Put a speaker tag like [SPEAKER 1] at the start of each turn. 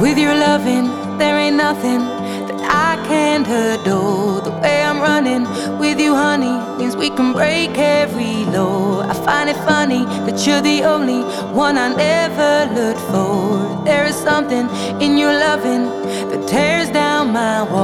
[SPEAKER 1] With your loving, there ain't nothing that I can't adore. The way I'm running with you, honey, means we can break every law. I find it funny that you're the only one I never looked for. There is something in your loving that tears down my walls.